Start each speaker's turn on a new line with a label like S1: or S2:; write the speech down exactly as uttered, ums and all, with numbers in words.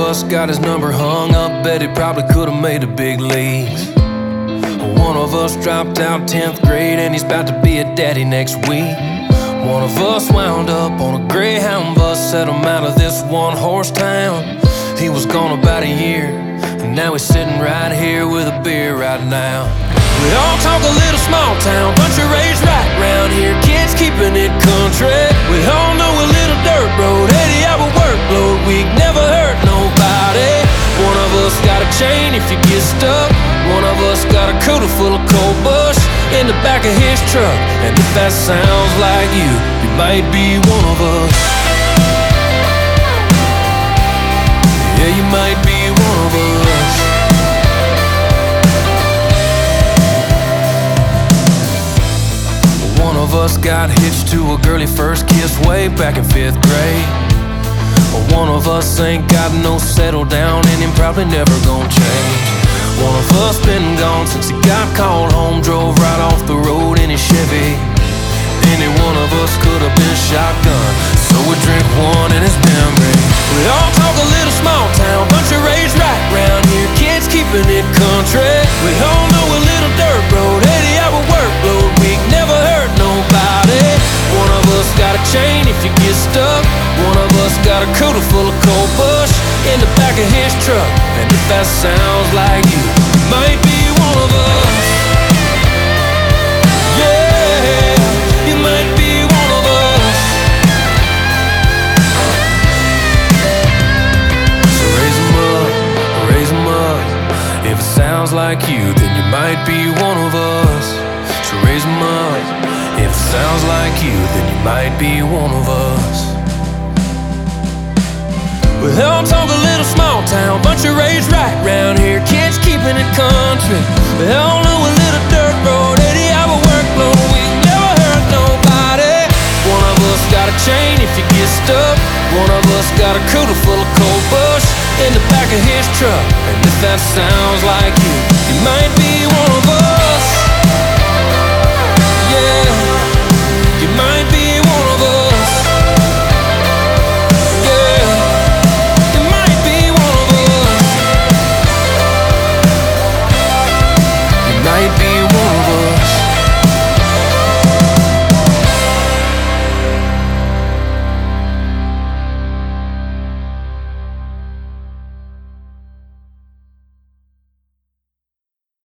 S1: us got his number hung up, bet he probably could've made the big leagues. One of us dropped out tenth grade and he's about to be a daddy next week. One of us wound up on a Greyhound bus, set him out of this one-horse town. He was gone about a year, and now he's sitting right here with a beer right now. We all talk a little small town, bunch of raised right round here, kids keeping it country. We all know a little dirt road, eighty hour workload week, never hurt nobody. One of us got a chain if you get stuck. One of us got a cooler full of cold bush in the back of his truck. And if that sounds like you, you might be one of us. Yeah, you might be one of us. One of us got hitched to a girl he first kissed way back in fifth grade. One of us ain't got no settle down and him probably never gonna change. One of us been gone since he got called home, drove right off the road in his Chevy. Any one of us could have been shotgun, so we drink one in his memory. We all talk a little small town, bunch of raised right round here, kids keeping it country. We all know a little dirt road, eighty hour workload week, never hurt nobody. One of us got a chain if you get stuck. One of us got a cooler full of cold bush in the back of his truck. And if that sounds like you, you might be one of us. Yeah, you might be one of us. So raise 'em up, raise 'em up. If it sounds like you, then you might be one of us. So raise 'em up. If it sounds like you, then you might be one of us. We all talk a little small town, bunch of raised right round here, kids keeping it country. We all know a little dirt road, eighty hour workload week, never hurt nobody. One of us got a chain if you get stuck. One of us got a cooler full of cold bush in the back of his truck. And if that sounds like you, you might be one of us.